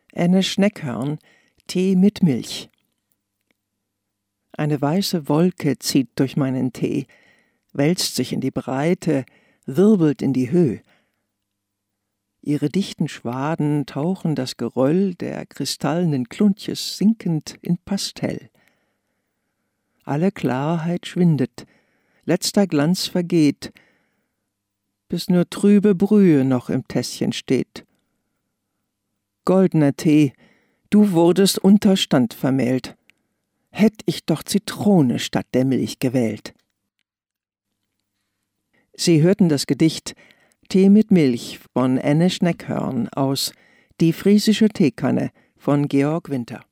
Änne Schneckhörn, Tee mit Milch. Eine weiße Wolke zieht durch meinen Tee, wälzt sich in die Breite, wirbelt in die Höh. Ihre dichten Schwaden tauchen das Geröll der kristallenen Kluntjes sinkend in Pastell. Alle Klarheit schwindet, letzter Glanz vergeht, bis nur trübe Brühe noch im Tässchen steht. Goldener Tee, du wurdest unter Stand vermählt. Hätt ich doch Zitrone statt der Milch gewählt. Sie hörten das Gedicht Tee mit Milch von Änne Schneckhörn aus Die friesische Teekanne von Georg Winter.